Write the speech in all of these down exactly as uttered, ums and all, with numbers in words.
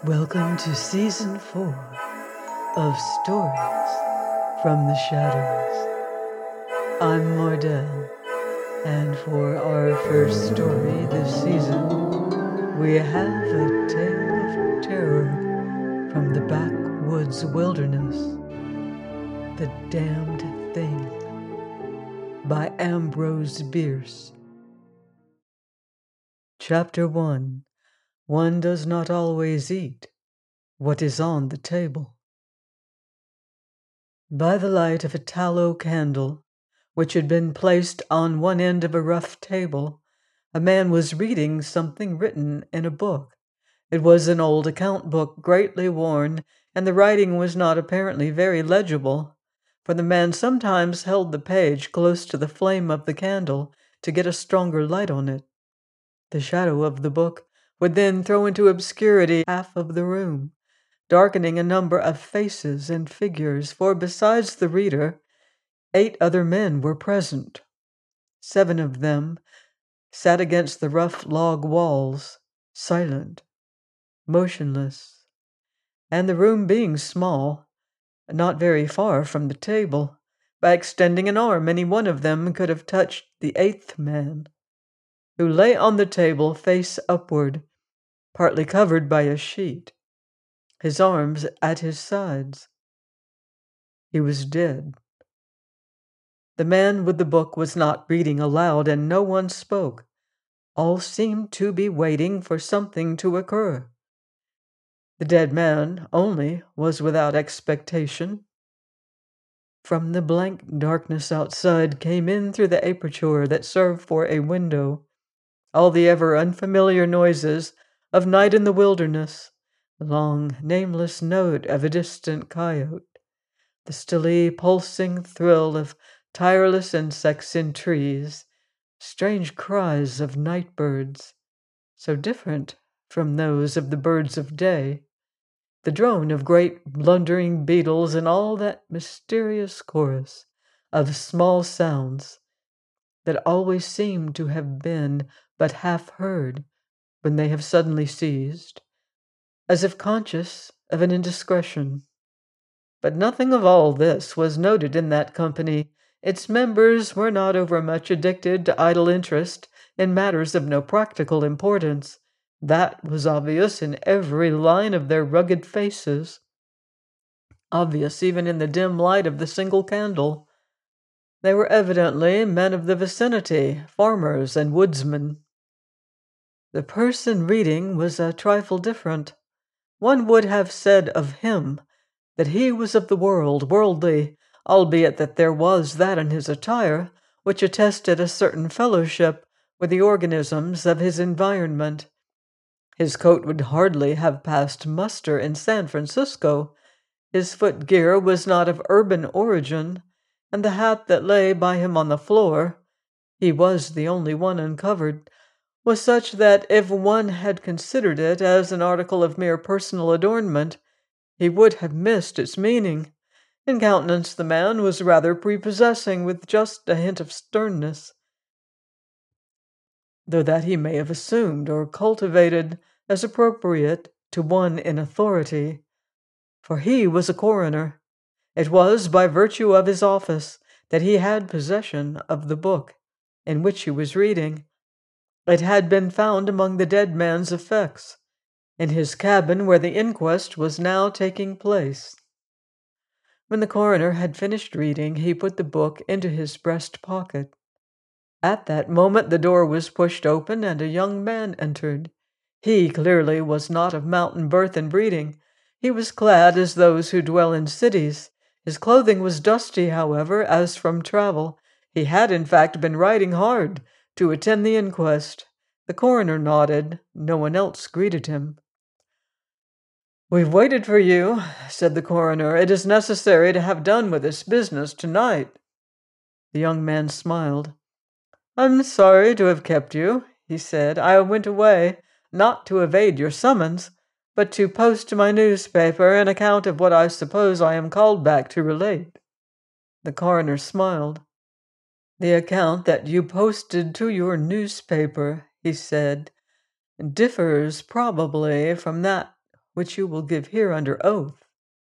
Welcome to Season four of Stories from the Shadows. I'm Mardell, and for our first story this season, we have a tale of terror from the backwoods wilderness, The Damned Thing, by Ambrose Bierce. Chapter one. One does not always eat what is on the table. By the light of a tallow candle, which had been placed on one end of a rough table, a man was reading something written in a book. It was an old account book, greatly worn, and the writing was not apparently very legible, for the man sometimes held the page close to the flame of the candle to get a stronger light on it. The shadow of the book would then throw into obscurity half of the room, darkening a number of faces and figures, for besides the reader, eight other men were present. Seven of them sat against the rough log walls, silent, motionless, and the room being small, not very far from the table, by extending an arm any one of them could have touched the eighth man, who lay on the table face upward, partly covered by a sheet, his arms at his sides. He was dead. The man with the book was not reading aloud, and no one spoke. All seemed to be waiting for something to occur. The dead man only was without expectation. From the blank darkness outside came in through the aperture that served for a window all the ever unfamiliar noises of night in the wilderness, the long, nameless note of a distant coyote, the stilly, pulsing thrill of tireless insects in trees, strange cries of night birds, so different from those of the birds of day, the drone of great blundering beetles, and all that mysterious chorus of small sounds that always seem to have been but half heard when they have suddenly ceased, as if conscious of an indiscretion. But nothing of all this was noted in that company. Its members were not overmuch addicted to idle interest in matters of no practical importance. That was obvious in every line of their rugged faces, obvious even in the dim light of the single candle. They were evidently men of the vicinity, farmers and woodsmen. The person reading was a trifle different. One would have said of him that he was of the world, worldly, albeit that there was that in his attire which attested a certain fellowship with the organisms of his environment. His coat would hardly have passed muster in San Francisco. His footgear was not of urban origin, and the hat that lay by him on the floor — he was the only one uncovered — was such that if one had considered it as an article of mere personal adornment, he would have missed its meaning. In countenance the man was rather prepossessing, with just a hint of sternness, though that he may have assumed or cultivated as appropriate to one in authority. For he was a coroner. It was by virtue of his office that he had possession of the book in which he was reading. It had been found among the dead man's effects, in his cabin where the inquest was now taking place. When the coroner had finished reading, he put the book into his breast pocket. At that moment the door was pushed open, and a young man entered. He clearly was not of mountain birth and breeding. He was clad as those who dwell in cities. His clothing was dusty, however, as from travel. He had, in fact, been riding hard to attend the inquest. The coroner nodded. No one else greeted him. "We've waited for you," said the coroner. "It is necessary to have done with this business tonight." The young man smiled. "I'm sorry to have kept you," he said. "I went away, not to evade your summons, but to post to my newspaper an account of what I suppose I am called back to relate." The coroner smiled. "The account that you posted to your newspaper," he said, "differs probably from that which you will give here under oath."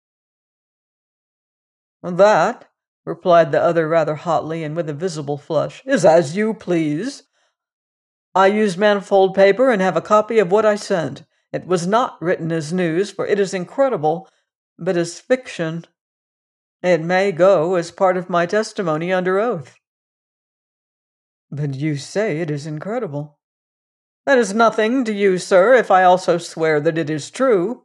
"That," replied the other rather hotly and with a visible flush, "is as you please. I used manifold paper and have a copy of what I sent. It was not written as news, for it is incredible, but as fiction. It may go as part of my testimony under oath." "But you say it is incredible." "That is nothing to you, sir, if I also swear that it is true."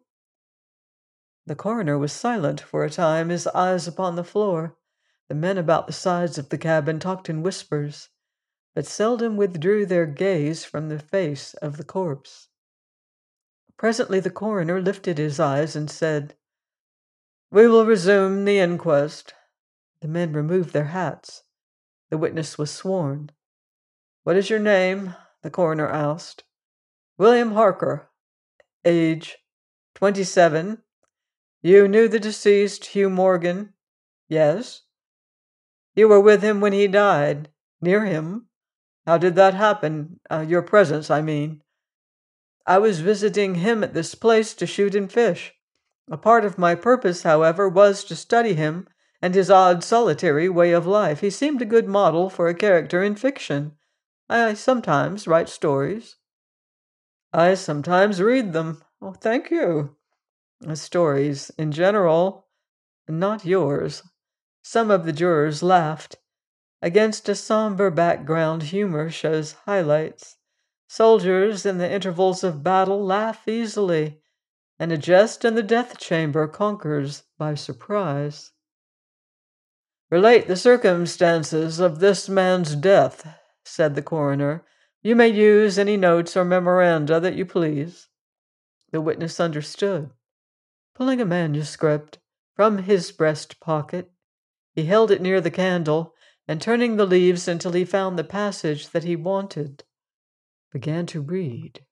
The coroner was silent for a time, his eyes upon the floor. The men about the sides of the cabin talked in whispers, but seldom withdrew their gaze from the face of the corpse. Presently the coroner lifted his eyes and said, "We will resume the inquest." The men removed their hats. The witness was sworn. "What is your name?" the coroner asked. "William Harker. Age, twenty-seven. You knew the deceased, Hugh Morgan?" "Yes." "You were with him when he died?" "Near him." "How did that happen? Uh, your presence, I mean." "I was visiting him at this place to shoot and fish. A part of my purpose, however, was to study him and his odd solitary way of life. He seemed a good model for a character in fiction. I sometimes write stories." "I sometimes read them." "Oh, thank you." "Uh, Stories, in general, not yours." Some of the jurors laughed. Against a somber background, humor shows highlights. Soldiers in the intervals of battle laugh easily, and a jest in the death chamber conquers by surprise. "Relate the circumstances of this man's death," said the coroner. "You may use any notes or memoranda that you please." The witness understood. Pulling a manuscript from his breast pocket, he held it near the candle, and turning the leaves until he found the passage that he wanted, began to read.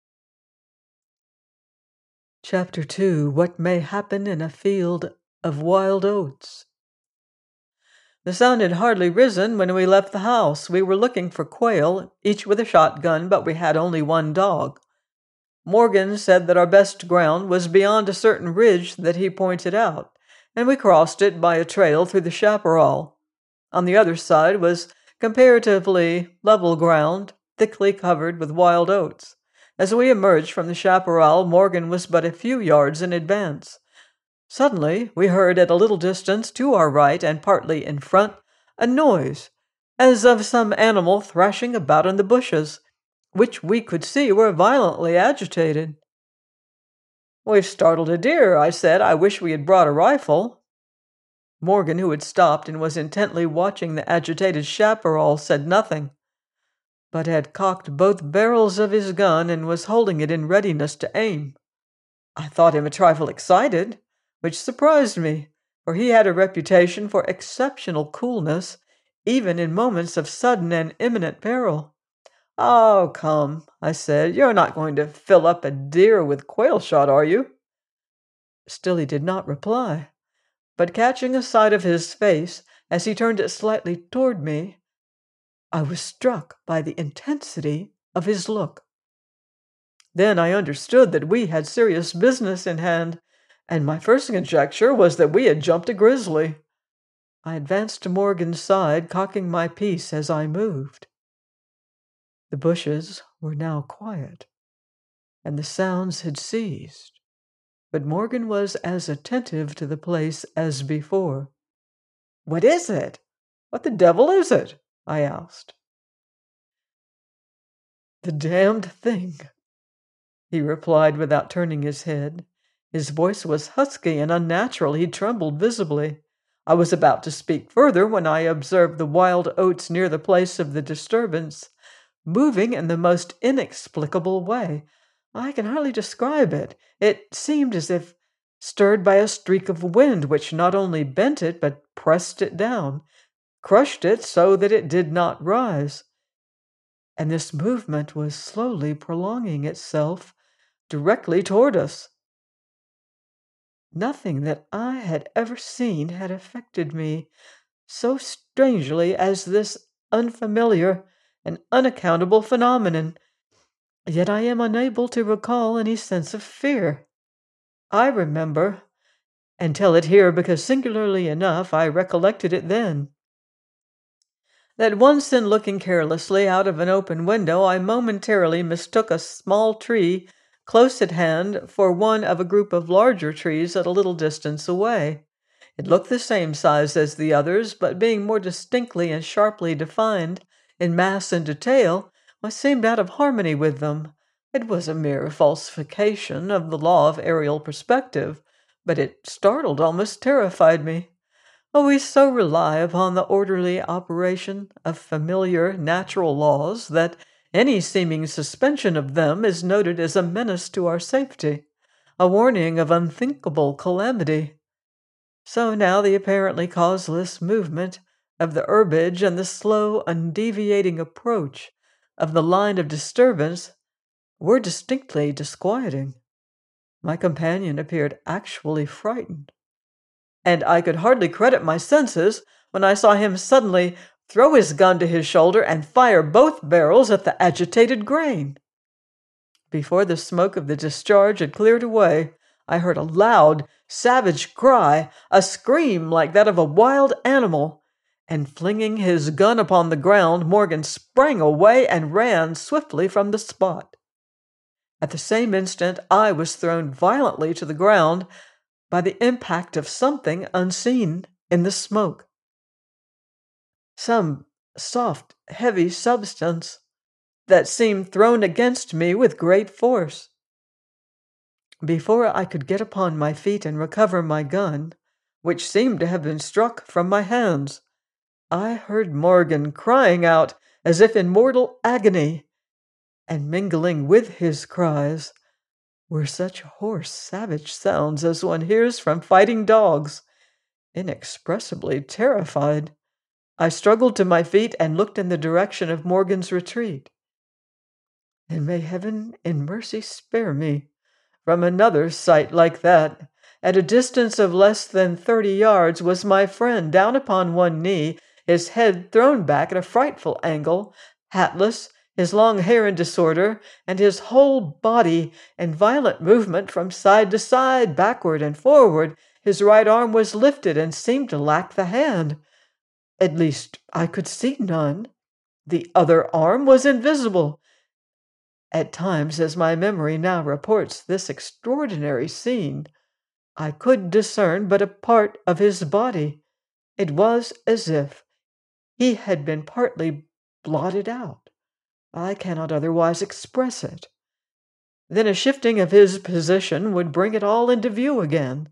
Chapter two. What May Happen in a Field of Wild Oats. The sun had hardly risen when we left the house. We were looking for quail, each with a shotgun, but we had only one dog. Morgan said that our best ground was beyond a certain ridge that he pointed out, and we crossed it by a trail through the chaparral. On the other side was comparatively level ground, thickly covered with wild oats. As we emerged from the chaparral, Morgan was but a few yards in advance. Suddenly, we heard at a little distance to our right and partly in front a noise, as of some animal thrashing about in the bushes, which we could see were violently agitated. "We've startled a deer," I said. "I wish we had brought a rifle." Morgan, who had stopped and was intently watching the agitated chaparral, said nothing, but had cocked both barrels of his gun and was holding it in readiness to aim. I thought him a trifle excited, which surprised me, for he had a reputation for exceptional coolness, even in moments of sudden and imminent peril. "Oh, come," I said, "you're not going to fill up a deer with quail shot, are you?" Still he did not reply, but catching a sight of his face as he turned it slightly toward me, I was struck by the intensity of his look. Then I understood that we had serious business in hand, and my first conjecture was that we had jumped a grizzly. I advanced to Morgan's side, cocking my piece as I moved. The bushes were now quiet, and the sounds had ceased, but Morgan was as attentive to the place as before. "What is it? What the devil is it?" I asked. "The damned thing," he replied without turning his head. His voice was husky and unnatural. He trembled visibly. I was about to speak further when I observed the wild oats near the place of the disturbance, moving in the most inexplicable way. I can hardly describe it. It seemed as if stirred by a streak of wind, which not only bent it, but pressed it down, crushed it so that it did not rise. And this movement was slowly prolonging itself directly toward us. Nothing that I had ever seen had affected me so strangely as this unfamiliar and unaccountable phenomenon, yet I am unable to recall any sense of fear. I remember, and tell it here because singularly enough I recollected it then, that once in looking carelessly out of an open window I momentarily mistook a small tree close at hand for one of a group of larger trees at a little distance away. It looked the same size as the others, but being more distinctly and sharply defined in mass and detail, what seemed out of harmony with them. It was a mere falsification of the law of aerial perspective, but it startled, almost terrified me. Oh, we so rely upon the orderly operation of familiar natural laws that any seeming suspension of them is noted as a menace to our safety, a warning of unthinkable calamity. So now the apparently causeless movement of the herbage and the slow, undeviating approach of the line of disturbance were distinctly disquieting. My companion appeared actually frightened, and I could hardly credit my senses when I saw him suddenly throw his gun to his shoulder and fire both barrels at the agitated grain. Before the smoke of the discharge had cleared away, I heard a loud, savage cry, a scream like that of a wild animal, and flinging his gun upon the ground, Morgan sprang away and ran swiftly from the spot. At the same instant, I was thrown violently to the ground by the impact of something unseen in the smoke. Some soft, heavy substance that seemed thrown against me with great force. Before I could get upon my feet and recover my gun, which seemed to have been struck from my hands, I heard Morgan crying out as if in mortal agony, and mingling with his cries were such hoarse, savage sounds as one hears from fighting dogs. Inexpressibly terrified, I struggled to my feet and looked in the direction of Morgan's retreat. And may heaven in mercy spare me from another sight like that. At a distance of less than thirty yards was my friend, down upon one knee, his head thrown back at a frightful angle, hatless, his long hair in disorder, and his whole body in violent movement from side to side, backward and forward. His right arm was lifted and seemed to lack the hand. At least I could see none. The other arm was invisible. At times, as my memory now reports this extraordinary scene, I could discern but a part of his body. It was as if he had been partly blotted out. I cannot otherwise express it. Then a shifting of his position would bring it all into view again.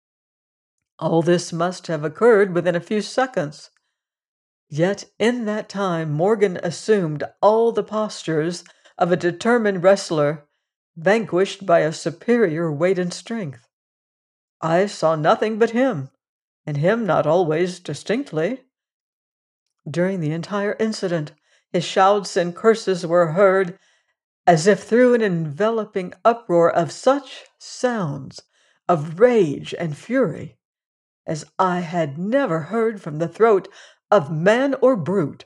All this must have occurred within a few seconds. Yet in that time Morgan assumed all the postures of a determined wrestler, vanquished by a superior weight and strength. I saw nothing but him, and him not always distinctly. During the entire incident, his shouts and curses were heard as if through an enveloping uproar of such sounds of rage and fury as I had never heard from the throat of man or brute.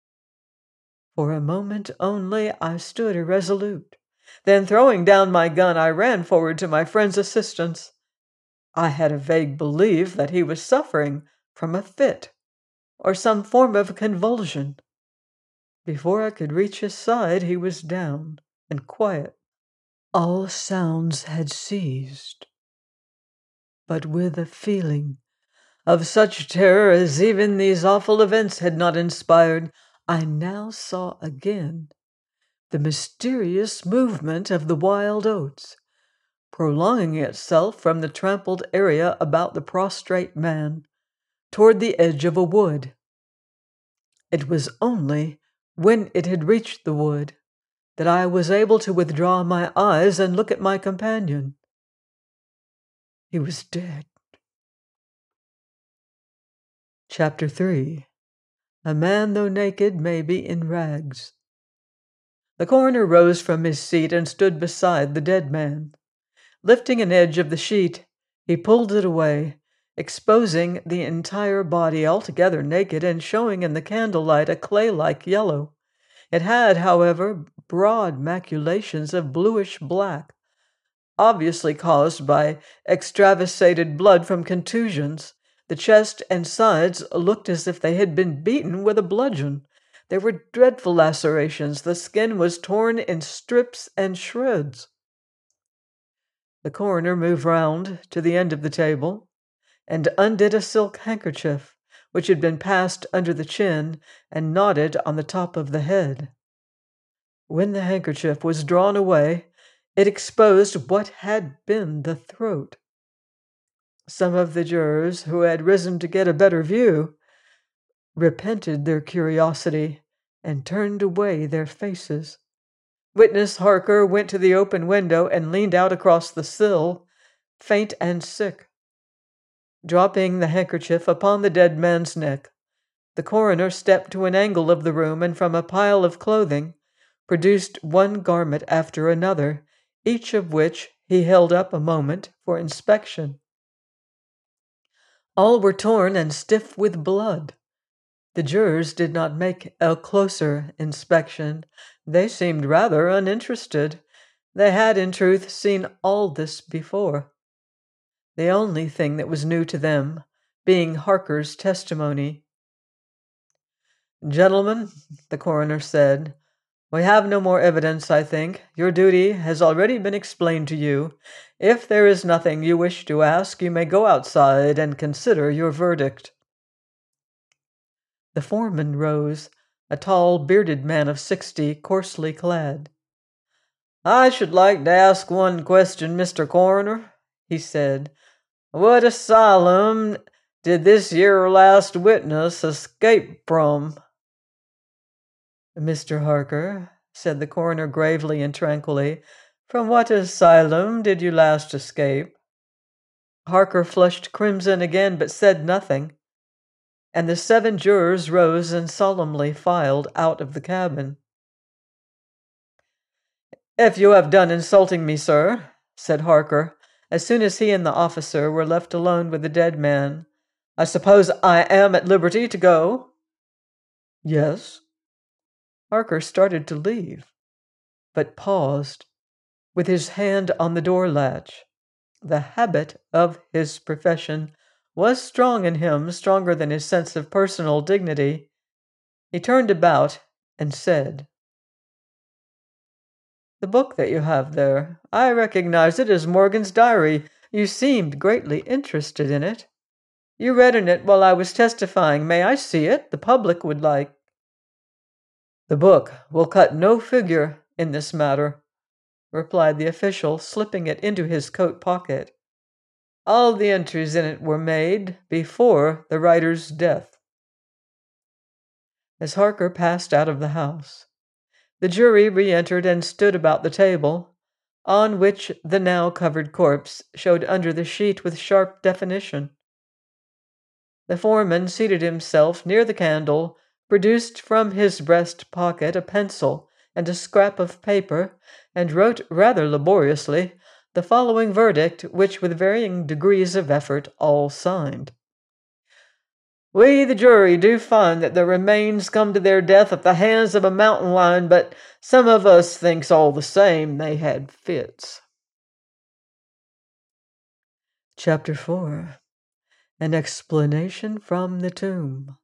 For a moment only I stood irresolute. Then, throwing down my gun, I ran forward to my friend's assistance. I had a vague belief that he was suffering from a fit or some form of convulsion. Before I could reach his side, he was down and quiet. All sounds had ceased, but with a feeling of such terror as even these awful events had not inspired, I now saw again the mysterious movement of the wild oats, prolonging itself from the trampled area about the prostrate man toward the edge of a wood. It was only when it had reached the wood that I was able to withdraw my eyes and look at my companion. He was dead. Chapter three. A man, though naked, may be in rags. The coroner rose from his seat and stood beside the dead man. Lifting an edge of the sheet, he pulled it away, exposing the entire body altogether naked and showing in the candlelight a clay-like yellow. It had, however, broad maculations of bluish black, obviously caused by extravasated blood from contusions. The chest and sides looked as if they had been beaten with a bludgeon. There were dreadful lacerations. The skin was torn in strips and shreds. The coroner moved round to the end of the table and undid a silk handkerchief which had been passed under the chin and knotted on the top of the head. When the handkerchief was drawn away, it exposed what had been the throat. Some of the jurors, who had risen to get a better view, repented their curiosity and turned away their faces. Witness Harker went to the open window and leaned out across the sill, faint and sick. Dropping the handkerchief upon the dead man's neck, the coroner stepped to an angle of the room and from a pile of clothing produced one garment after another, each of which he held up a moment for inspection. All were torn and stiff with blood. The jurors did not make a closer inspection. They seemed rather uninterested. They had, in truth, seen all this before. The only thing that was new to them being Harker's testimony. "Gentlemen," the coroner said, "we have no more evidence, I think. Your duty has already been explained to you. If there is nothing you wish to ask, you may go outside and consider your verdict." The foreman rose, a tall, bearded man of sixty, coarsely clad. "I should like to ask one question, Mister Coroner," he said. "What asylum did this yer last witness escape from?" "Mister Harker," said the coroner gravely and tranquilly, "from what asylum did you last escape?" Harker flushed crimson again, but said nothing, and the seven jurors rose and solemnly filed out of the cabin. "If you have done insulting me, sir," said Harker, as soon as he and the officer were left alone with the dead man, "I suppose I am at liberty to go?" "Yes." Harker started to leave, but paused, with his hand on the door latch. The habit of his profession was strong in him, stronger than his sense of personal dignity. He turned about and said, "The book that you have there, I recognize it as Morgan's diary. You seemed greatly interested in it. You read in it while I was testifying. May I see it? The public would like." "The book will cut no figure in this matter," replied the official, slipping it into his coat pocket. "All the entries in it were made before the writer's death." As Harker passed out of the house, the jury re-entered and stood about the table, on which the now covered corpse showed under the sheet with sharp definition. The foreman seated himself near the candle, produced from his breast pocket a pencil and a scrap of paper, and wrote rather laboriously the following verdict, which with varying degrees of effort all signed. "We, the jury, do find that the remains come to their death at the hands of a mountain lion, but some of us thinks all the same they had fits." Chapter four. An explanation from the tomb.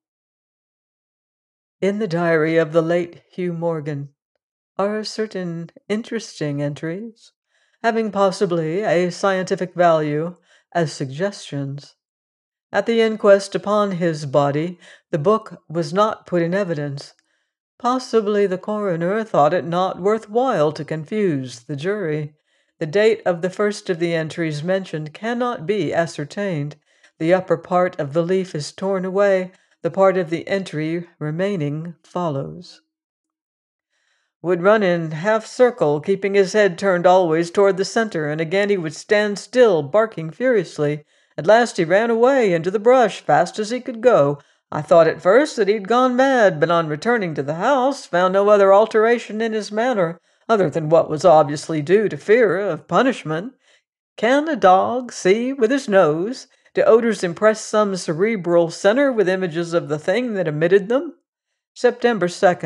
In the diary of the late Hugh Morgan are certain interesting entries, having possibly a scientific value as suggestions. At the inquest upon his body, the book was not put in evidence. Possibly the coroner thought it not worth while to confuse the jury. The date of the first of the entries mentioned cannot be ascertained. The upper part of the leaf is torn away. The part of the entry remaining follows. "Would run in half circle, keeping his head turned always toward the center, and again he would stand still, barking furiously. At last he ran away into the brush, fast as he could go. I thought at first that he'd gone mad, but on returning to the house, found no other alteration in his manner, other than what was obviously due to fear of punishment. Can a dog see with his nose? Do odors impress some cerebral center with images of the thing that emitted them? September second.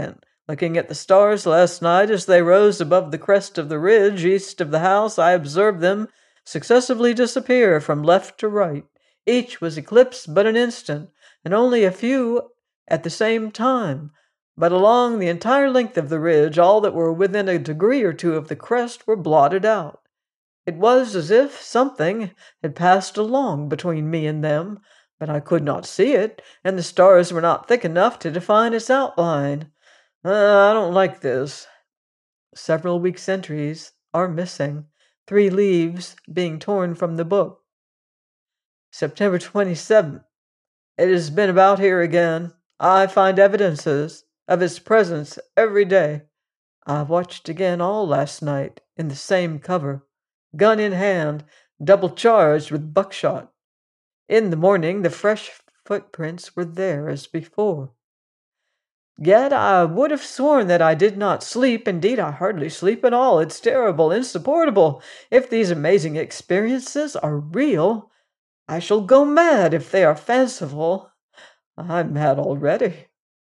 Looking at the stars last night as they rose above the crest of the ridge east of the house, I observed them successively disappear from left to right. Each was eclipsed but an instant, and only a few at the same time. But along the entire length of the ridge, all that were within a degree or two of the crest were blotted out. It was as if something had passed along between me and them, but I could not see it, and the stars were not thick enough to define its outline. Uh, I don't like this. Several weeks' entries are missing, three leaves being torn from the book. September twenty-seventh. It has been about here again. I find evidences of its presence every day. I watched again all last night in the same cover, gun in hand, double charged with buckshot. In the morning, the fresh footprints were there as before. Yet I would have sworn that I did not sleep. Indeed, I hardly sleep at all. It's terrible, insupportable. If these amazing experiences are real, I shall go mad. If they are fanciful, I'm mad already.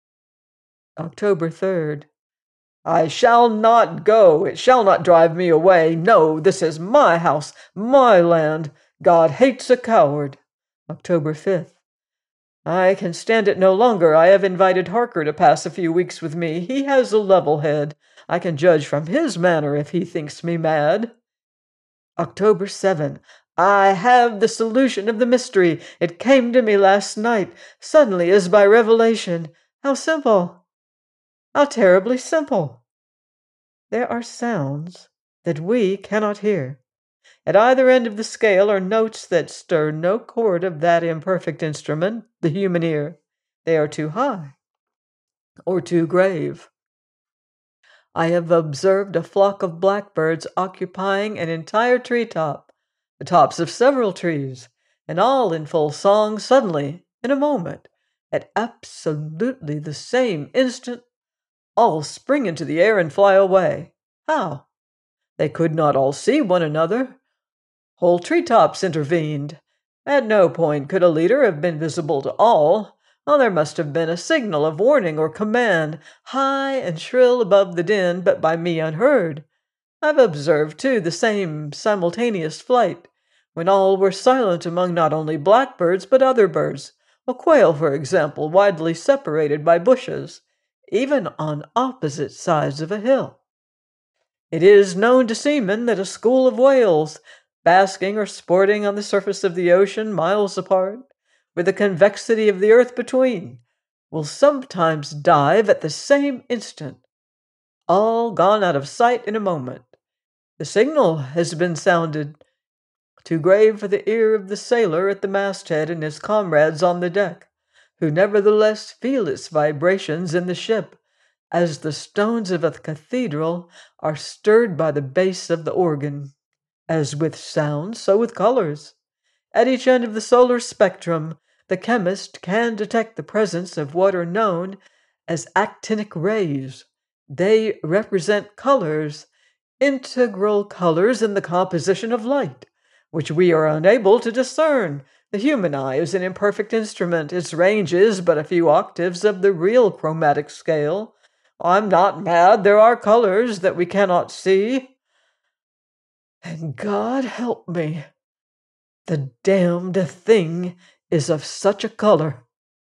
October third. I shall not go. It shall not drive me away. No, this is my house, my land. God hates a coward. October fifth. I can stand it no longer. I have invited Harker to pass a few weeks with me. He has a level head. I can judge from his manner if he thinks me mad. October seventh. I have the solution of the mystery. It came to me last night, suddenly as by revelation. How simple! How terribly simple! There are sounds that we cannot hear. At either end of the scale are notes that stir no chord of that imperfect instrument, the human ear. They are too high or too grave. I have observed a flock of blackbirds occupying an entire treetop, the tops of several trees, and all in full song suddenly, in a moment, at absolutely the same instant, all spring into the air and fly away. How? They could not all see one another. Whole treetops intervened. At no point could a leader have been visible to all. Oh, there must have been a signal of warning or command, high and shrill above the din, but by me unheard. I've observed, too, the same simultaneous flight, when all were silent among not only blackbirds but other birds, a quail, for example, widely separated by bushes, even on opposite sides of a hill. It is known to seamen that a school of whales, basking or sporting on the surface of the ocean miles apart, with the convexity of the earth between, will sometimes dive at the same instant, all gone out of sight in a moment. The signal has been sounded, too grave for the ear of the sailor at the masthead and his comrades on the deck, who nevertheless feel its vibrations in the ship, as the stones of a cathedral are stirred by the bass of the organ. As with sound, so with colors. At each end of the solar spectrum, the chemist can detect the presence of what are known as actinic rays. They represent colors, integral colors in the composition of light, which we are unable to discern. The human eye is an imperfect instrument. Its range is but a few octaves of the real chromatic scale. I'm not mad. There are colors that we cannot see. And God help me, the damned thing is of such a color.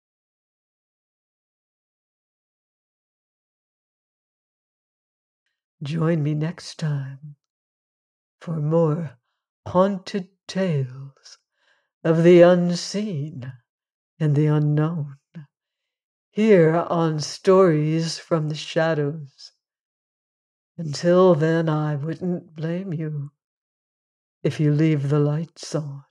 Join me next time for more haunted tales of the unseen and the unknown, here on Stories from the Shadows. Until then, I wouldn't blame you if you leave the lights on.